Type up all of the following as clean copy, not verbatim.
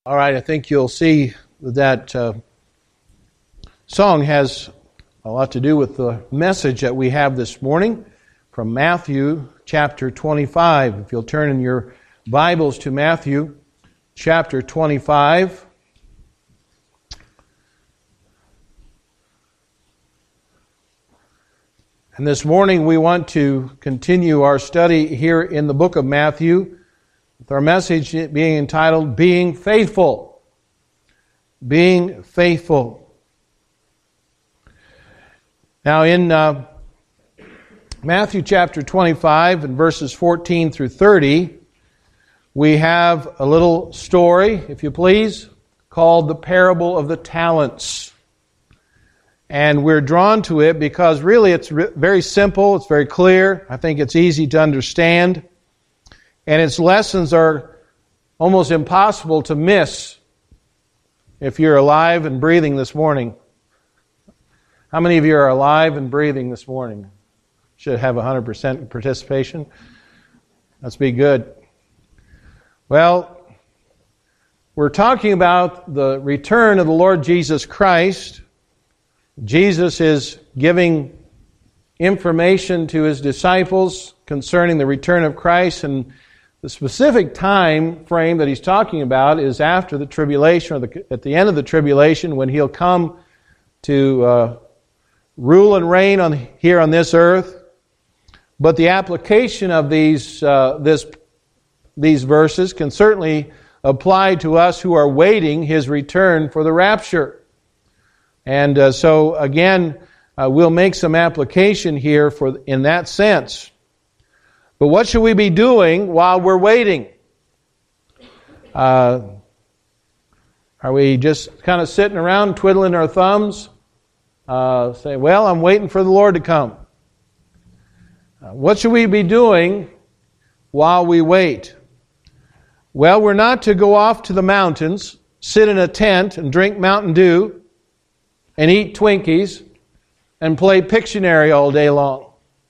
All right, I think you'll see that song has a lot to do with the message that we have this morning from Matthew chapter 25. If you'll turn in your Bibles to Matthew chapter 25. And this morning we want to continue our study here in the book of Matthew, with our message being entitled, Being Faithful. Being Faithful. Now in Matthew chapter 25 and verses 14 through 30, we have a little story, if you please, called the Parable of the Talents. And we're drawn to it because really it's very simple, it's very clear, I think it's easy to understand. And its lessons are almost impossible to miss if you're alive and breathing this morning. How many of you are alive and breathing this morning? Should have 100% participation. Let's be good. Well, we're talking about the return of the Lord Jesus Christ. Jesus is giving information to His disciples concerning the return of Christ, and the specific time frame that He's talking about is after the tribulation, or at the end of the tribulation, when He'll come to rule and reign here on this earth. But the application of these verses can certainly apply to us who are waiting His return for the rapture. And so again, we'll make some application here in that sense. But what should we be doing while we're waiting? Are we just kind of sitting around twiddling our thumbs? Say, well, I'm waiting for the Lord to come. What should we be doing while we wait? Well, we're not to go off to the mountains, sit in a tent and drink Mountain Dew and eat Twinkies and play Pictionary all day long.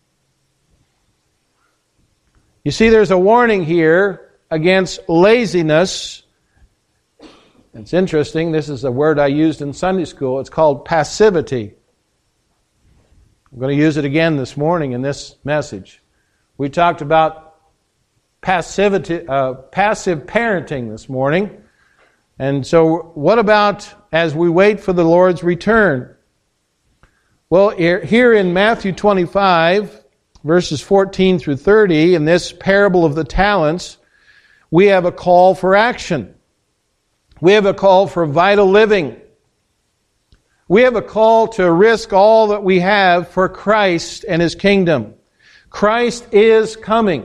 You see, there's a warning here against laziness. It's interesting. This is a word I used in Sunday school. It's called passivity. I'm going to use it again this morning in this message. We talked about passive parenting this morning. And so what about as we wait for the Lord's return? Well, here in Matthew 25, verses 14 through 30, in this parable of the talents, we have a call for action. We have a call for vital living. We have a call to risk all that we have for Christ and His kingdom. Christ is coming.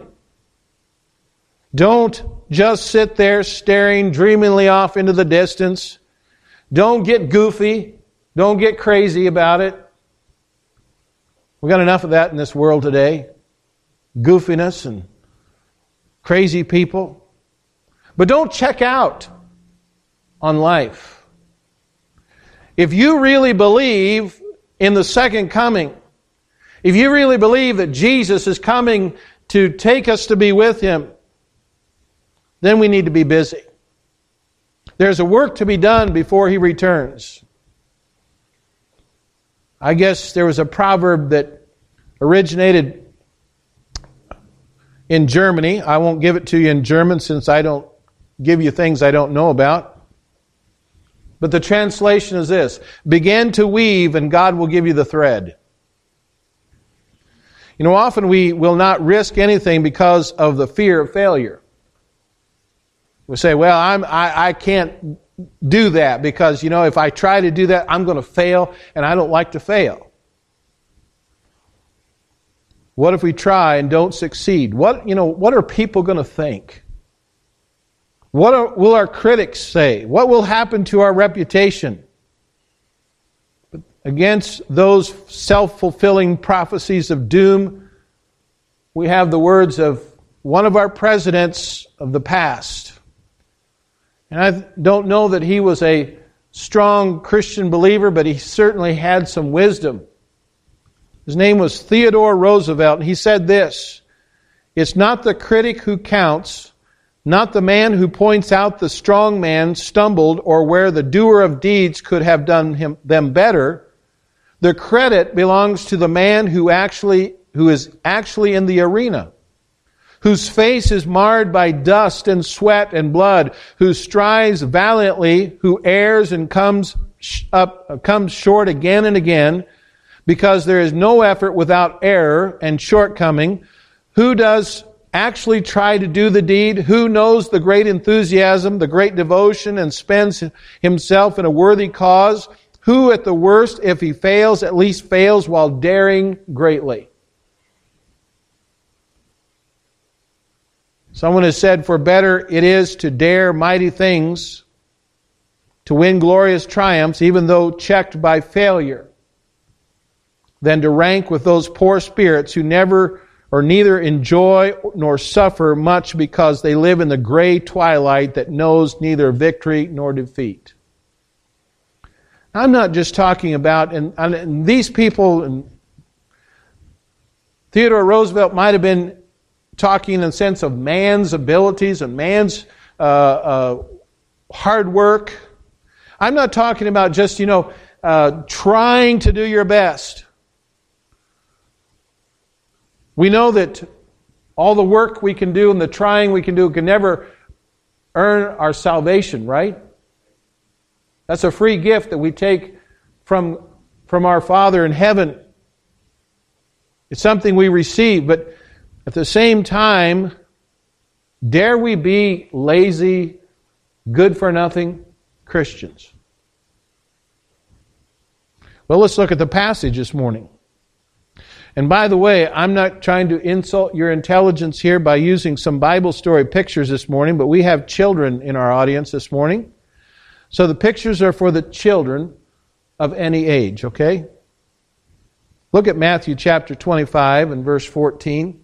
Don't just sit there staring dreamingly off into the distance. Don't get goofy. Don't get crazy about it. We've got enough of that in this world today. Goofiness and crazy people. But don't check out on life. If you really believe in the second coming, if you really believe that Jesus is coming to take us to be with Him, then we need to be busy. There's a work to be done before He returns. I guess there was a proverb that originated in Germany. I won't give it to you in German since I don't give you things I don't know about. But the translation is this: begin to weave and God will give you the thread. You know, often we will not risk anything because of the fear of failure. We say, well, I can't do that because, you know, if I try to do that, I'm going to fail, and I don't like to fail. What if we try and don't succeed? What are people going to think? What will our critics say? What will happen to our reputation? But against those self-fulfilling prophecies of doom, we have the words of one of our presidents of the past. And I don't know that he was a strong Christian believer, but he certainly had some wisdom. His name was Theodore Roosevelt, and he said this: "It's not the critic who counts, not the man who points out the strong man stumbled or where the doer of deeds could have done them better. The credit belongs to the man who is actually in the arena, whose face is marred by dust and sweat and blood, who strives valiantly, who errs and comes short again and again, because there is no effort without error and shortcoming, who does actually try to do the deed, who knows the great enthusiasm, the great devotion, and spends himself in a worthy cause, who at the worst, if he fails, at least fails while daring greatly. Someone has said, for better it is to dare mighty things, to win glorious triumphs, even though checked by failure, than to rank with those poor spirits who never or neither enjoy nor suffer much because they live in the gray twilight that knows neither victory nor defeat. I'm not just talking about, and these people, and Theodore Roosevelt might have been talking in the sense of man's abilities and man's hard work. I'm not talking about just, trying to do your best. We know that all the work we can do and the trying we can do can never earn our salvation, right? That's a free gift that we take from our Father in heaven. It's something we receive, but at the same time, dare we be lazy, good-for-nothing Christians? Well, let's look at the passage this morning. And by the way, I'm not trying to insult your intelligence here by using some Bible story pictures this morning, but we have children in our audience this morning. So the pictures are for the children of any age, okay? Look at Matthew chapter 25 and verse 14.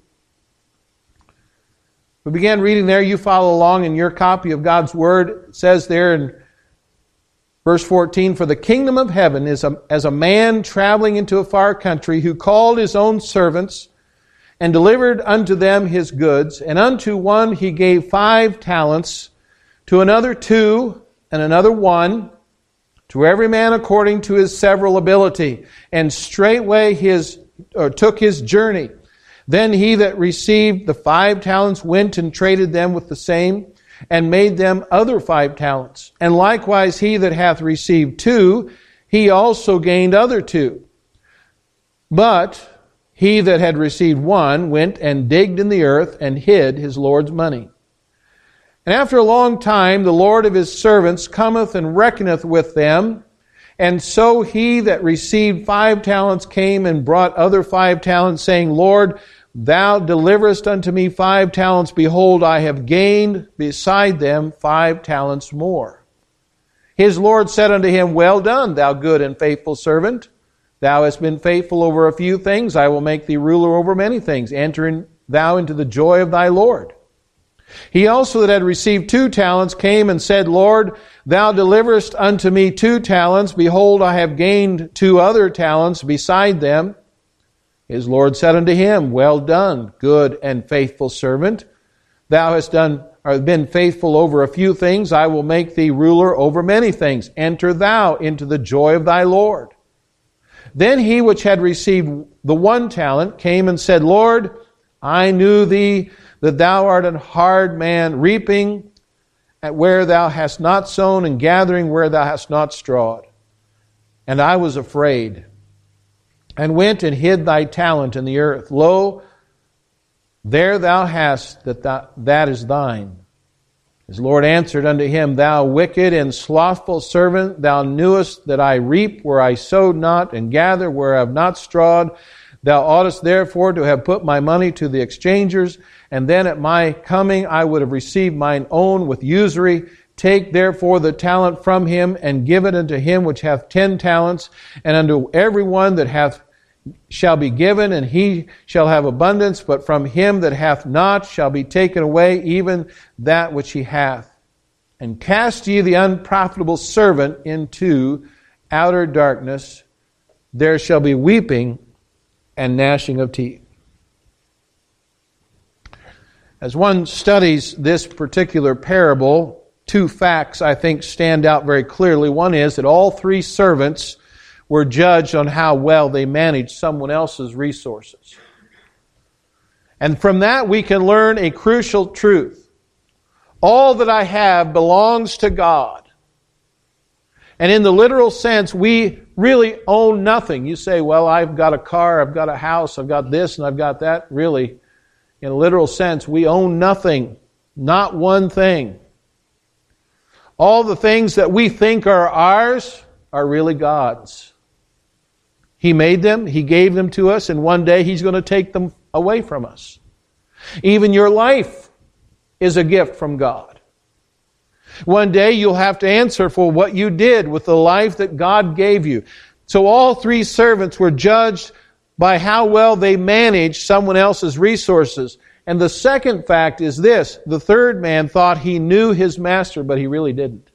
We began reading there. You follow along in your copy of God's Word. It says there in verse 14, for the kingdom of heaven is as a man traveling into a far country who called his own servants and delivered unto them his goods. And unto one he gave 5 talents, to another 2, and another 1, to every man according to his several ability. And straightway took his journey. Then he that received the 5 talents went and traded them with the same, and made them other 5 talents. And likewise he that hath received 2, he also gained other 2. But he that had received 1 went and digged in the earth and hid his Lord's money. And after a long time the Lord of his servants cometh and reckoneth with them. And so he that received 5 talents came and brought other 5 talents, saying, Lord, Thou deliverest unto me 5 talents. Behold, I have gained beside them 5 talents more. His Lord said unto him, Well done, thou good and faithful servant. Thou hast been faithful over a few things. I will make thee ruler over many things. Enter thou into the joy of thy Lord. He also that had received 2 talents came and said, Lord, thou deliverest unto me 2 talents. Behold, I have gained 2 other talents beside them. His Lord said unto him, Well done, good and faithful servant. Thou hast been faithful over a few things. I will make thee ruler over many things. Enter thou into the joy of thy Lord. Then he which had received the 1 talent came and said, Lord, I knew thee that thou art an hard man, reaping at where thou hast not sown, and gathering where thou hast not strawed. And I was afraid, and went and hid thy talent in the earth. Lo, there thou hast that is thine. His Lord answered unto him, Thou wicked and slothful servant, thou knewest that I reap where I sowed not, and gather where I have not strawed. Thou oughtest therefore to have put my money to the exchangers, and then at my coming I would have received mine own with usury. Take therefore the talent from him, and give it unto him which hath 10 talents, and unto every one that hath shall be given, and he shall have abundance, but from him that hath not shall be taken away even that which he hath. And cast ye the unprofitable servant into outer darkness. There shall be weeping and gnashing of teeth. As one studies this particular parable, two facts I think stand out very clearly. One is that all three servants were judged on how well they managed someone else's resources. And from that we can learn a crucial truth. All that I have belongs to God. And in the literal sense, we really own nothing. You say, well, I've got a car, I've got a house, I've got this and I've got that. Really, in a literal sense, we own nothing. Not one thing. All the things that we think are ours are really God's. He made them, He gave them to us, and one day He's going to take them away from us. Even your life is a gift from God. One day you'll have to answer for what you did with the life that God gave you. So all three servants were judged by how well they managed someone else's resources. And the second fact is this: the third man thought he knew his master, but he really didn't.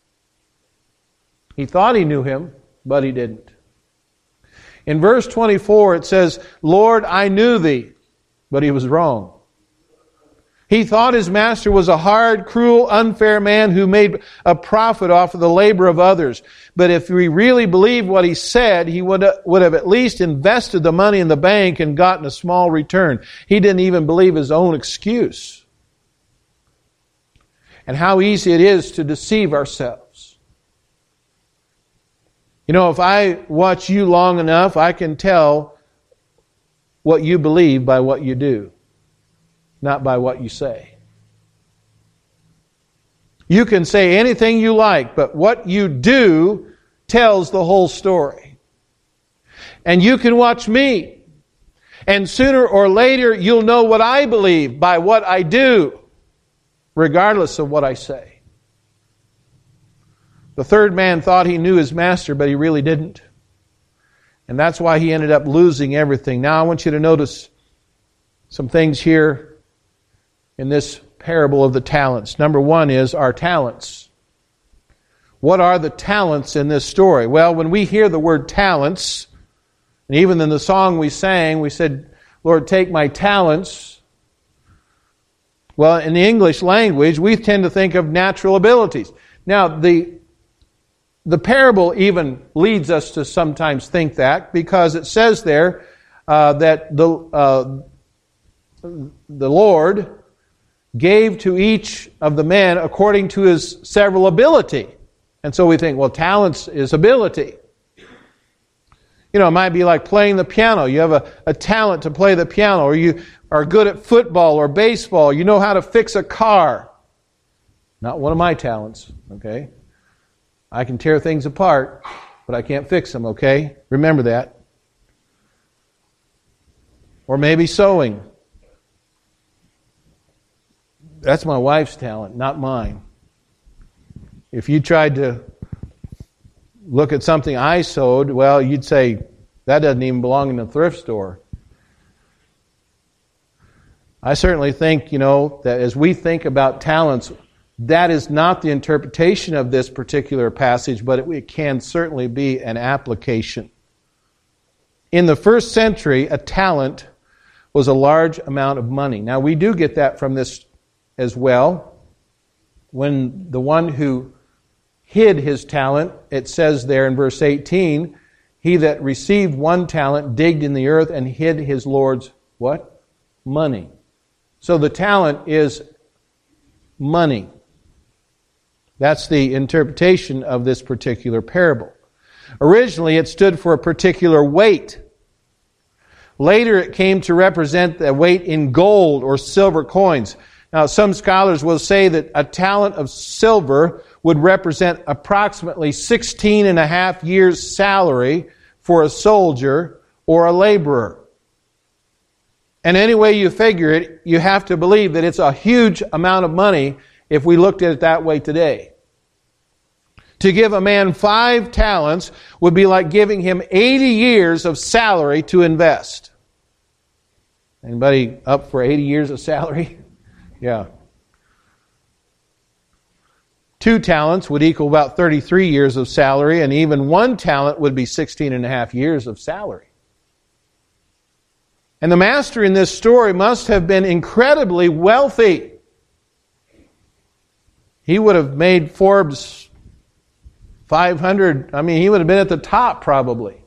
He thought he knew him, but he didn't. In verse 24 it says, Lord, I knew thee, but he was wrong. He thought his master was a hard, cruel, unfair man who made a profit off of the labor of others. But if we really believed what he said, he would have at least invested the money in the bank and gotten a small return. He didn't even believe his own excuse. And how easy it is to deceive ourselves. You know, if I watch you long enough, I can tell what you believe by what you do, not by what you say. You can say anything you like, but what you do tells the whole story. And you can watch me, and sooner or later you'll know what I believe by what I do, regardless of what I say. The third man thought he knew his master, but he really didn't. And that's why he ended up losing everything. Now I want you to notice some things here in this parable of the talents. Number one is our talents. What are the talents in this story? Well, when we hear the word talents, and even in the song we sang, we said, Lord, take my talents. Well, in the English language, we tend to think of natural abilities. Now, the parable even leads us to sometimes think that, because it says there that the Lord gave to each of the men according to his several ability. And so we think, well, talents is ability. You know, it might be like playing the piano. You have a talent to play the piano, or you are good at football or baseball. You know how to fix a car. Not one of my talents, okay? I can tear things apart, but I can't fix them, okay? Remember that. Or maybe sewing. That's my wife's talent, not mine. If you tried to look at something I sewed, well, you'd say, that doesn't even belong in the thrift store. I certainly think, that as we think about talents, that is not the interpretation of this particular passage, but it can certainly be an application. In the first century, a talent was a large amount of money. Now, we do get that from this as well. When the one who hid his talent, it says there in verse 18, he that received one talent digged in the earth and hid his Lord's what? Money. So the talent is money. That's the interpretation of this particular parable. Originally, it stood for a particular weight. Later, it came to represent the weight in gold or silver coins. Now, some scholars will say that a talent of silver would represent approximately 16 and a half years' salary for a soldier or a laborer. And any way you figure it, you have to believe that it's a huge amount of money if we looked at it that way today. To give a man 5 talents would be like giving him 80 years of salary to invest. Anybody up for 80 years of salary? Yeah. 2 talents would equal about 33 years of salary, and even 1 talent would be 16 and a half years of salary. And the master in this story must have been incredibly wealthy. He would have made Forbes 500. He would have been at the top probably.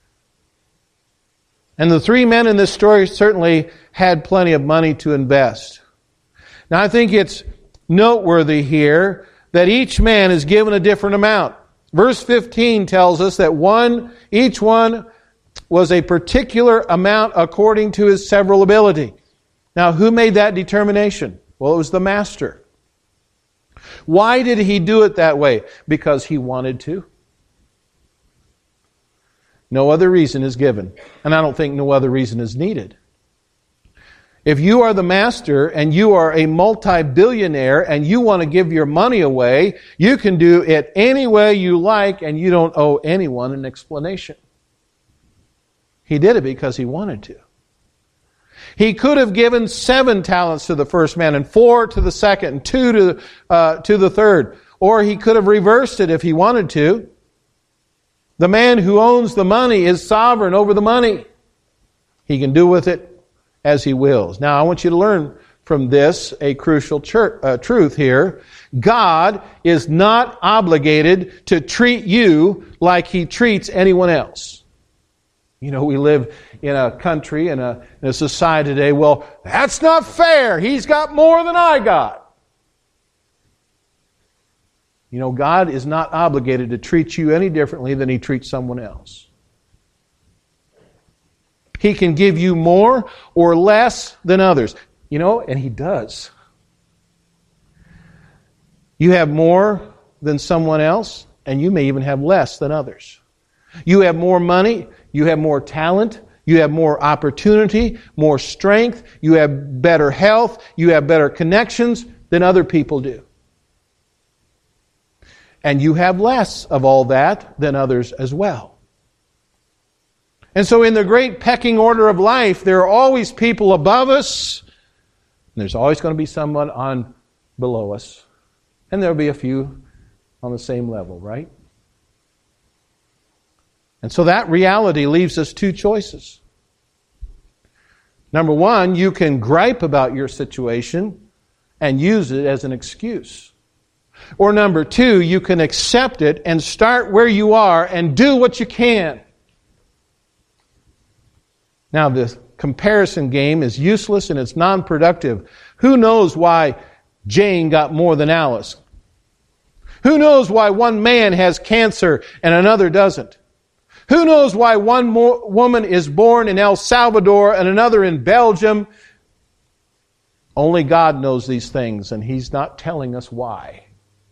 And the three men in this story certainly had plenty of money to invest. Now I think it's noteworthy here that each man is given a different amount. Verse 15 tells us that each one was a particular amount according to his several ability. Now, who made that determination? Well, it was the master. Why did he do it that way? Because he wanted to. No other reason is given. And I don't think no other reason is needed. If you are the master and you are a multi-billionaire and you want to give your money away, you can do it any way you like and you don't owe anyone an explanation. He did it because he wanted to. He could have given 7 talents to the first man and 4 to the second and 2 to the third. Or he could have reversed it if he wanted to. The man who owns the money is sovereign over the money. He can do with it as he wills. Now, I want you to learn from this a crucial truth here. God is not obligated to treat you like He treats anyone else. We live in a country and in a society today, well, that's not fair. He's got more than I got. God is not obligated to treat you any differently than He treats someone else. He can give you more or less than others. And He does. You have more than someone else, and you may even have less than others. You have more money, you have more talent, you have more opportunity, more strength, you have better health, you have better connections than other people do. And you have less of all that than others as well. And so in the great pecking order of life, there are always people above us, and there's always going to be someone below us. And there'll be a few on the same level, right? And so that reality leaves us 2 choices. Number 1, you can gripe about your situation and use it as an excuse. Or number 2, you can accept it and start where you are and do what you can. Now, the comparison game is useless and it's non-productive. Who knows why Jane got more than Alice? Who knows why one man has cancer and another doesn't? Who knows why one woman is born in El Salvador and another in Belgium? Only God knows these things, and He's not telling us why.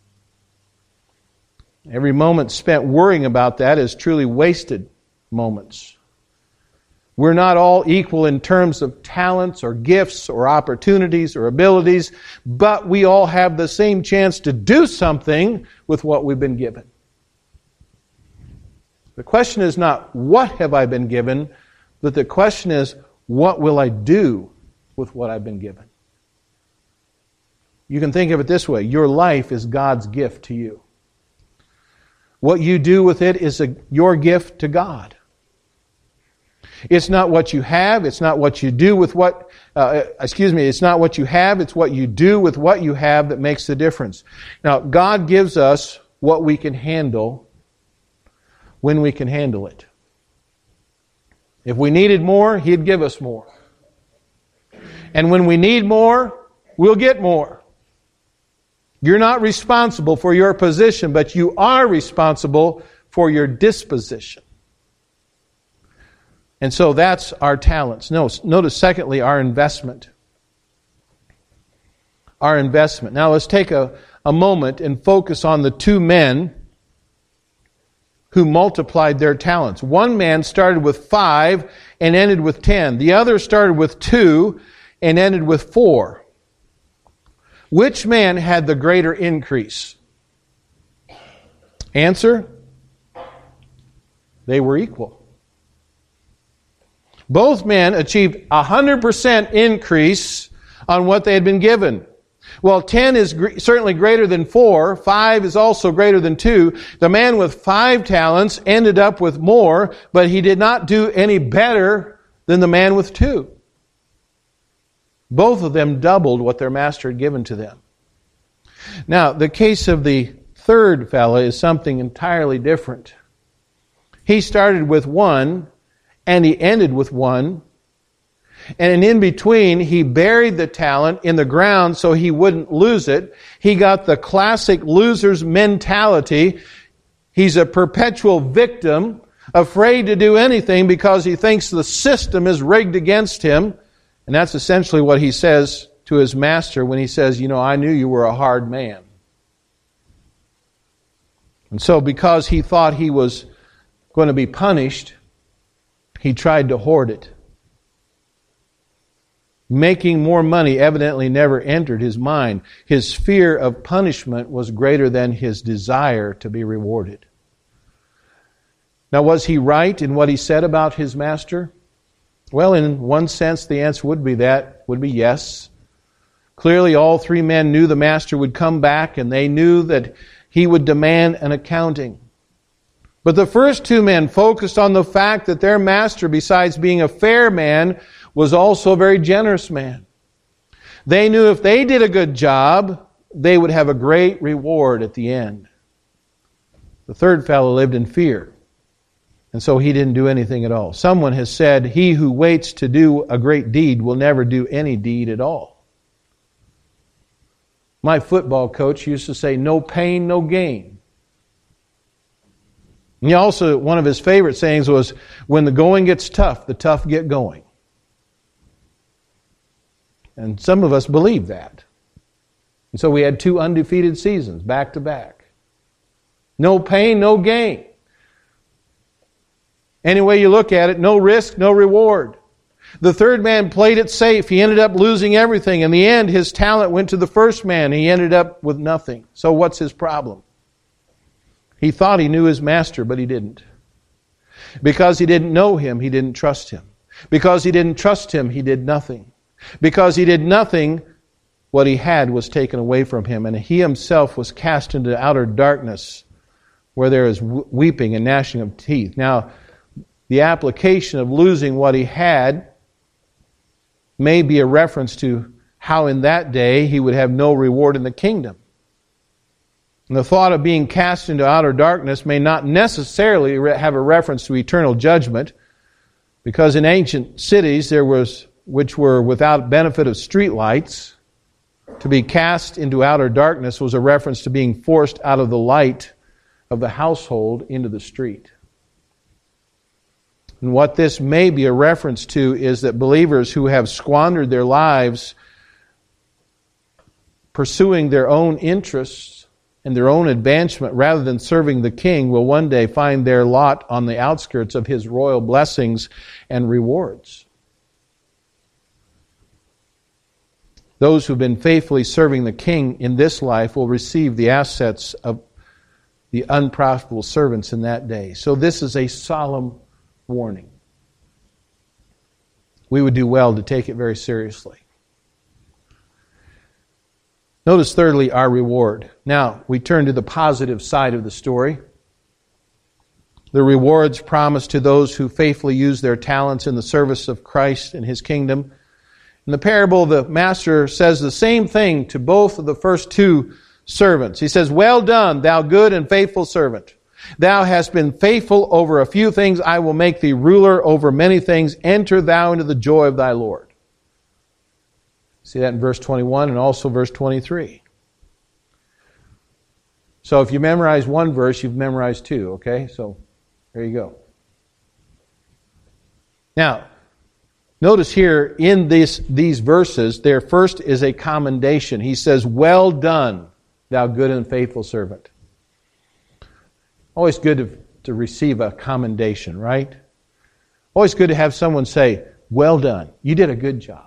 Every moment spent worrying about that is truly wasted moments. We're not all equal in terms of talents or gifts or opportunities or abilities, but we all have the same chance to do something with what we've been given. The question is not, what have I been given? But the question is, what will I do with what I've been given? You can think of it this way. Your life is God's gift to you. What you do with it is your gift to God. It's not what you have. It's not what you do with it's not what you have. It's what you do with what you have that makes the difference. Now, God gives us what we can handle when we can handle it. If we needed more, He'd give us more. And when we need more, we'll get more. You're not responsible for your position, but you are responsible for your disposition. And so that's our talents. Notice secondly, our investment. Our investment. Now let's take a moment and focus on the 2 men who multiplied their talents. One man started with 5 and ended with 10. The other started with 2 and ended with 4. Which man had the greater increase? Answer? They were equal. Both men achieved 100% increase on what they had been given. Well, 10 is certainly greater than 4. 5 is also greater than 2. The man with 5 talents ended up with more, but he did not do any better than the man with 2. Both of them doubled what their master had given to them. Now, the case of the third fellow is something entirely different. He started with 1, and he ended with 1. And in between, he buried the talent in the ground so he wouldn't lose it. He got the classic loser's mentality. He's a perpetual victim, afraid to do anything because he thinks the system is rigged against him. And that's essentially what he says to his master when he says, I knew you were a hard man. And so because he thought he was going to be punished, he tried to hoard it. Making more money evidently never entered his mind. His fear of punishment was greater than his desire to be rewarded. Now, was he right in what he said about his master? Well, in one sense, the answer would be yes. Clearly, all 3 men knew the master would come back, and they knew that he would demand an accounting. But the first 2 men focused on the fact that their master, besides being a fair man, was also a very generous man. They knew if they did a good job, they would have a great reward at the end. The third fellow lived in fear, and so he didn't do anything at all. Someone has said, he who waits to do a great deed will never do any deed at all. My football coach used to say, no pain, no gain. And he also, one of his favorite sayings was, when the going gets tough, the tough get going. And some of us believe that. And so we had 2 undefeated seasons, back to back. No pain, no gain. Any way you look at it, no risk, no reward. The third man played it safe. He ended up losing everything. In the end, his talent went to the first man. He ended up with nothing. So what's his problem? He thought he knew his master, but he didn't. Because he didn't know him, he didn't trust him. Because he didn't trust him, he did nothing. Because he did nothing, what he had was taken away from him, and he himself was cast into outer darkness where there is weeping and gnashing of teeth. Now, the application of losing what he had may be a reference to how in that day he would have no reward in the kingdom. And the thought of being cast into outer darkness may not necessarily have a reference to eternal judgment, because in ancient cities which were without benefit of street lights, to be cast into outer darkness was a reference to being forced out of the light of the household into the street. And what this may be a reference to is that believers who have squandered their lives pursuing their own interests and their own advancement rather than serving the King will one day find their lot on the outskirts of His royal blessings and rewards. Those who've been faithfully serving the King in this life will receive the assets of the unprofitable servants in that day. So this is a solemn warning. We would do well to take it very seriously. Notice thirdly, our reward. Now, we turn to the positive side of the story. The rewards promised to those who faithfully use their talents in the service of Christ and His kingdom. In the parable, the master says the same thing to both of the first 2 servants. He says, "Well done, thou good and faithful servant. Thou hast been faithful over a few things. I will make thee ruler over many things. Enter thou into the joy of thy Lord." See that in verse 21 and also verse 23. So if you memorize one verse, you've memorized 2, okay? So there you go. Now, notice here in these verses, there first is a commendation. He says, "Well done, thou good and faithful servant." Always good to receive a commendation, right? Always good to have someone say, "Well done, you did a good job."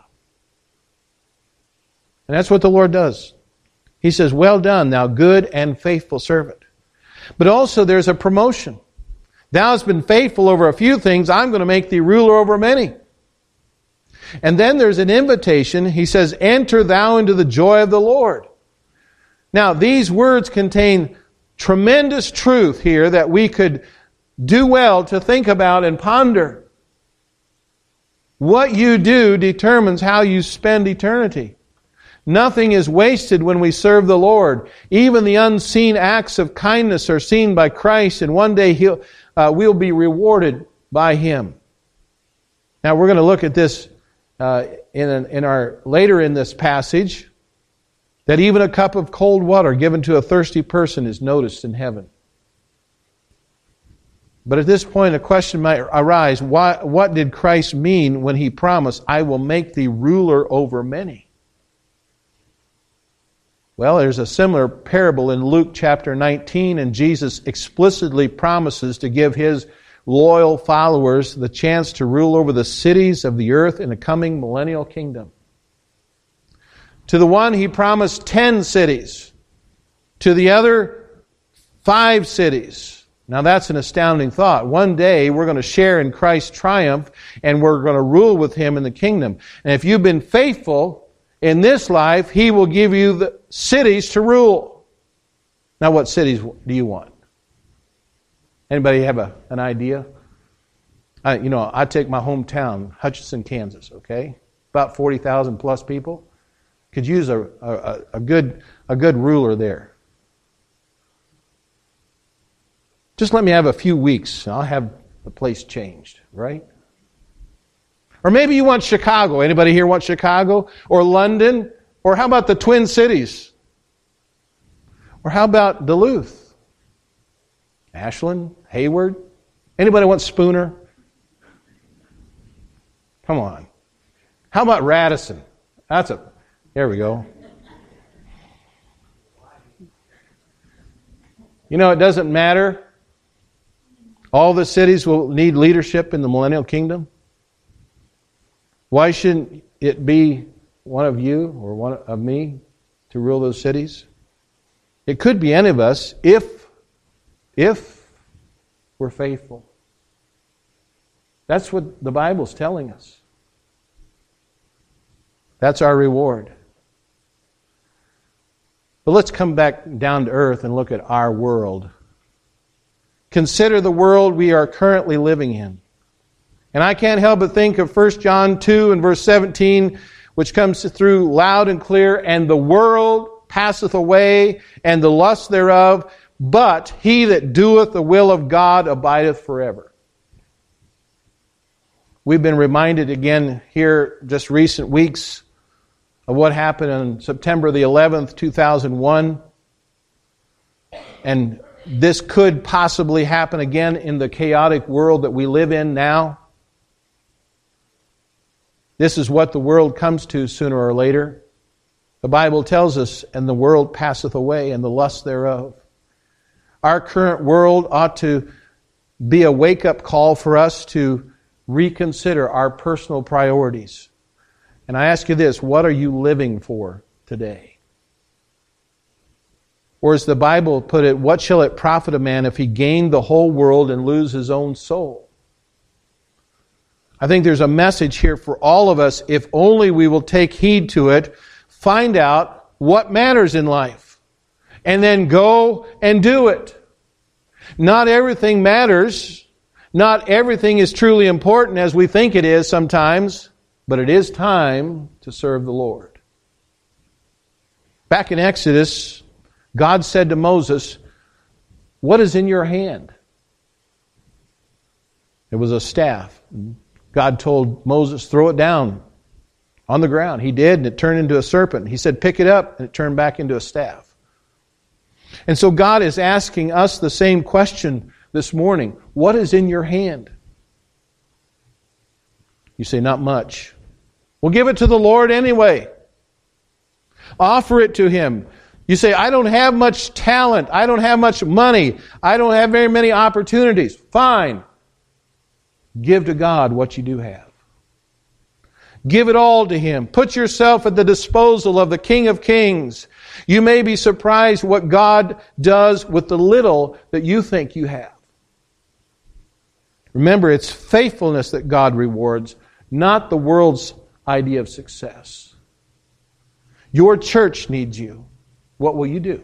And that's what the Lord does. He says, "Well done, thou good and faithful servant." But also there's a promotion. Thou hast been faithful over a few things, I'm going to make thee ruler over many. And then there's an invitation. He says, "Enter thou into the joy of the Lord." Now, these words contain tremendous truth here that we could do well to think about and ponder. What you do determines how you spend eternity. Nothing is wasted when we serve the Lord. Even the unseen acts of kindness are seen by Christ, and one day we'll be rewarded by Him. Now we're going to look at this later in this passage, that even a cup of cold water given to a thirsty person is noticed in heaven. But at this point, a question might arise: what did Christ mean when He promised, "I will make thee ruler over many"? Well, there's a similar parable in Luke chapter 19, and Jesus explicitly promises to give His loyal followers the chance to rule over the cities of the earth in a coming millennial kingdom. To the one He promised 10 cities. To the other, 5 cities. Now that's an astounding thought. One day we're going to share in Christ's triumph, and we're going to rule with Him in the kingdom. And if you've been faithful in this life, He will give you the cities to rule. Now what cities do you want? Anybody have an idea? I take my hometown, Hutchinson, Kansas, okay? About 40,000 plus people. Could use a good ruler there. Just let me have a few weeks, and I'll have the place changed, right? Or maybe you want Chicago. Anybody here want Chicago? Or London? Or how about the Twin Cities? Or how about Duluth? Ashland? Hayward? Anybody want Spooner? Come on. How about Radisson? There we go. You know, it doesn't matter. All the cities will need leadership in the millennial kingdom. Why shouldn't it be one of you or one of me to rule those cities? It could be any of us if we're faithful. That's what the Bible's telling us. That's our reward. But let's come back down to earth and look at our world. Consider the world we are currently living in. And I can't help but think of 1 John 2 and verse 17, which comes through loud and clear, "And the world passeth away, and the lust thereof, but he that doeth the will of God abideth forever." We've been reminded again here just recent weeks of what happened on September the 11th, 2001. And this could possibly happen again in the chaotic world that we live in now. This is what the world comes to sooner or later. The Bible tells us, "And the world passeth away, and the lust thereof." Our current world ought to be a wake-up call for us to reconsider our personal priorities. And I ask you this: what are you living for today? Or as the Bible put it, "What shall it profit a man if he gain the whole world and lose his own soul?" I think there's a message here for all of us, if only we will take heed to it, find out what matters in life, and then go and do it. Not everything matters. Not everything is truly important as we think it is sometimes, but it is time to serve the Lord. Back in Exodus, God said to Moses, "What is in your hand?" It was a staff. God told Moses, "Throw it down on the ground." He did, and it turned into a serpent. He said, "Pick it up," and it turned back into a staff. And so God is asking us the same question this morning. What is in your hand? You say, "Not much." Well, give it to the Lord anyway. Offer it to Him. You say, "I don't have much talent. I don't have much money. I don't have very many opportunities." Fine. Give to God what you do have. Give it all to Him. Put yourself at the disposal of the King of Kings. You may be surprised what God does with the little that you think you have. Remember, it's faithfulness that God rewards, not the world's idea of success. Your church needs you. What will you do?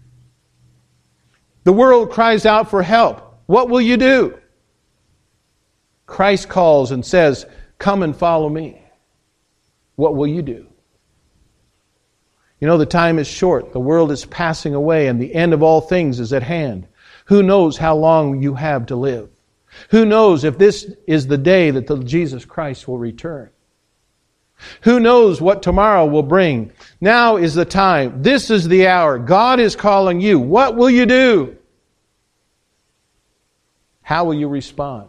The world cries out for help. What will you do? Christ calls and says, come and follow me, what will you do? You know, the time is short. The world is passing away, and the end of all things is at hand. Who knows how long you have to live? Who knows if this is the day that Jesus Christ will return? Who knows what tomorrow will bring? Now is the time. This is the hour. God is calling you. What will you do? How will you respond?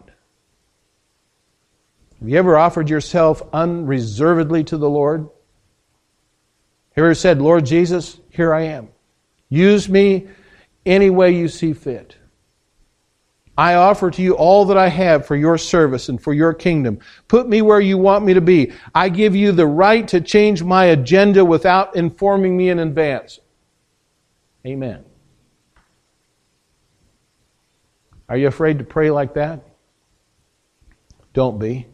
Have you ever offered yourself unreservedly to the Lord? Have you ever said, Lord Jesus, here I am. Use me any way you see fit. I offer to you all that I have for your service and for your kingdom. Put me where you want me to be. I give you the right to change my agenda without informing me in advance. Amen. Are you afraid to pray like that? Don't be.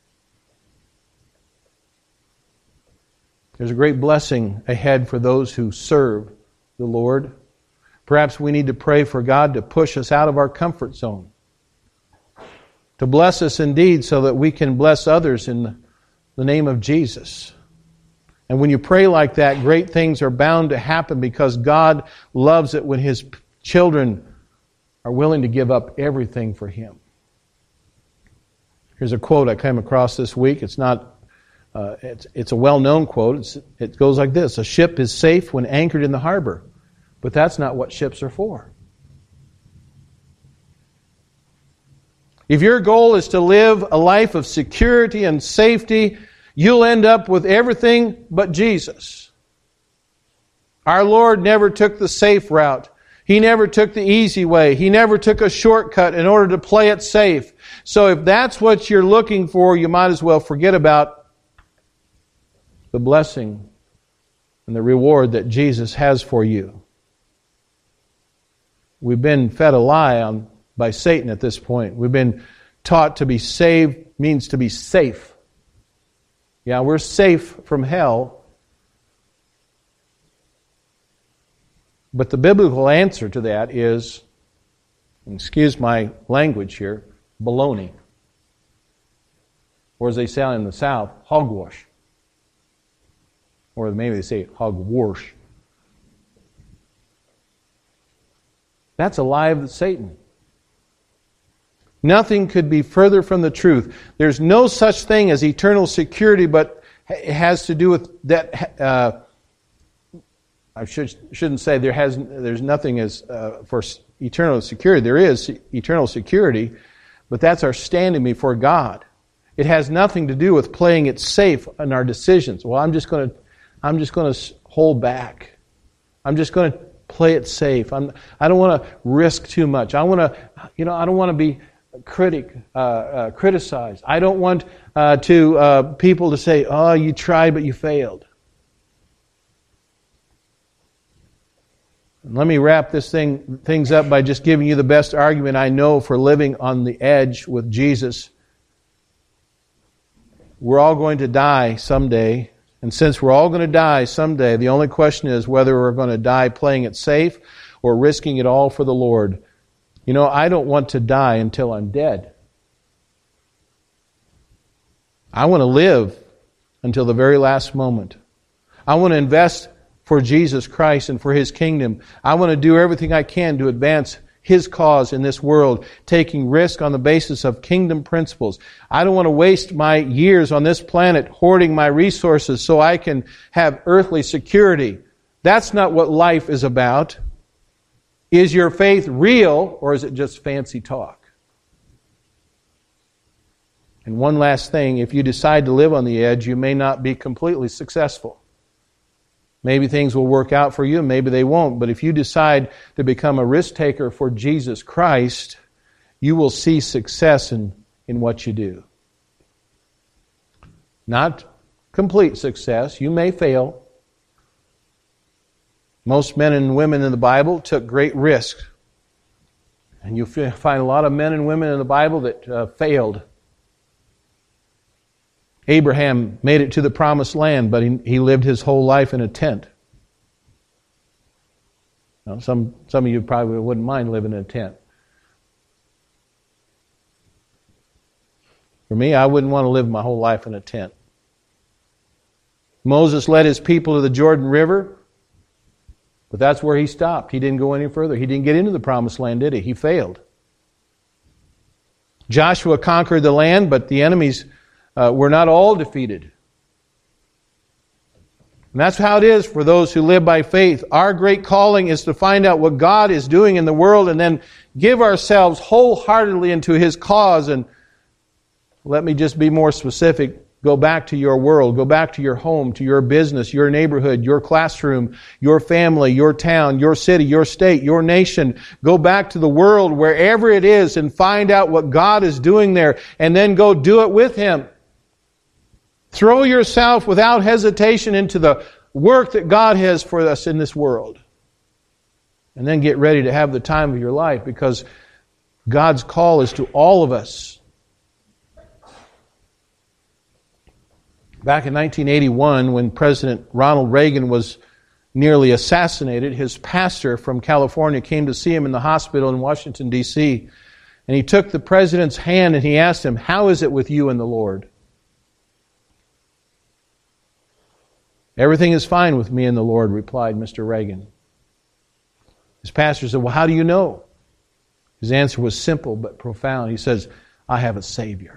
There's a great blessing ahead for those who serve the Lord. Perhaps we need to pray for God to push us out of our comfort zone, to bless us indeed so that we can bless others in the name of Jesus. And when you pray like that, great things are bound to happen because God loves it when His children are willing to give up everything for Him. Here's a quote I came across this week. It's a well-known quote. It goes like this: "A ship is safe when anchored in the harbor, but that's not what ships are for." If your goal is to live a life of security and safety, you'll end up with everything but Jesus. Our Lord never took the safe route. He never took the easy way. He never took a shortcut in order to play it safe. So if that's what you're looking for, you might as well forget about the blessing and the reward that Jesus has for you. We've been fed a lie by Satan at this point. We've been taught to be saved means to be safe. Yeah, we're safe from hell. But the biblical answer to that is, excuse my language here, baloney. Or as they say in the South, hogwash. Or maybe they say hogwash. That's a lie of Satan. Nothing could be further from the truth. There's no such thing as eternal security, but it has to do with that. I shouldn't say there's nothing as for eternal security. There is eternal security, but that's our standing before God. It has nothing to do with playing it safe in our decisions. Well, I'm just going to hold back. I'm just going to play it safe. I don't want to risk too much. I don't want to be criticized. I don't want to people to say, "Oh, you tried but you failed." And let me wrap this things up by just giving you the best argument I know for living on the edge with Jesus. We're all going to die someday. And since we're all going to die someday, the only question is whether we're going to die playing it safe or risking it all for the Lord. You know, I don't want to die until I'm dead. I want to live until the very last moment. I want to invest for Jesus Christ and for His kingdom. I want to do everything I can to advance His cause in this world, taking risk on the basis of kingdom principles. I don't want to waste my years on this planet hoarding my resources so I can have earthly security. That's not what life is about. Is your faith real, or is it just fancy talk? And one last thing, if you decide to live on the edge, you may not be completely successful. Maybe things will work out for you, maybe they won't. But if you decide to become a risk taker for Jesus Christ, you will see success in what you do. Not complete success. You may fail. Most men and women in the Bible took great risks. And you find a lot of men and women in the Bible that failed. Abraham made it to the promised land, but he lived his whole life in a tent. Now, some of you probably wouldn't mind living in a tent. For me, I wouldn't want to live my whole life in a tent. Moses led his people to the Jordan River, but that's where he stopped. He didn't go any further. He didn't get into the promised land, did he? He failed. Joshua conquered the land, but the enemies were not all defeated. And that's how it is for those who live by faith. Our great calling is to find out what God is doing in the world and then give ourselves wholeheartedly into His cause. And let me just be more specific. Go back to your world. Go back to your home, to your business, your neighborhood, your classroom, your family, your town, your city, your state, your nation. Go back to the world, wherever it is, and find out what God is doing there, and then go do it with Him. Throw yourself without hesitation into the work that God has for us in this world. And then get ready to have the time of your life, because God's call is to all of us. Back in 1981, when President Ronald Reagan was nearly assassinated, his pastor from California came to see him in the hospital in Washington, D.C. And he took the president's hand and he asked him, "How is it with you and the Lord?" "Everything is fine with me and the Lord," replied Mr. Reagan. His pastor said, "Well, how do you know?" His answer was simple but profound. He says, "I have a Savior."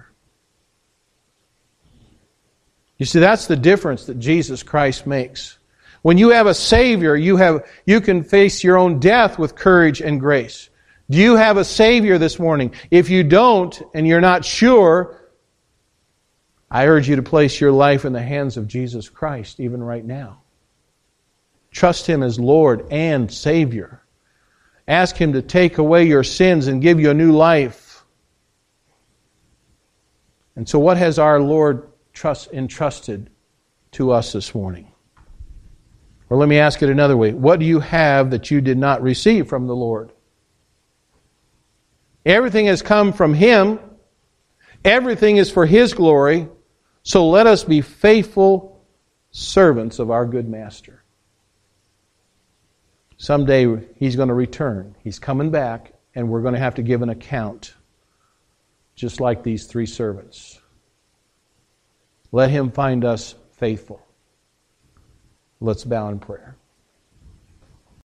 You see, that's the difference that Jesus Christ makes. When you have a Savior, you can face your own death with courage and grace. Do you have a Savior this morning? If you don't, and you're not sure, I urge you to place your life in the hands of Jesus Christ, even right now. Trust Him as Lord and Savior. Ask Him to take away your sins and give you a new life. And so what has our Lord entrusted to us this morning? Or let me ask it another way. What do you have that you did not receive from the Lord? Everything has come from Him. Everything is for His glory. So let us be faithful servants of our good Master. Someday He's going to return. He's coming back, and we're going to have to give an account, just like these three servants. Let Him find us faithful. Let's bow in prayer.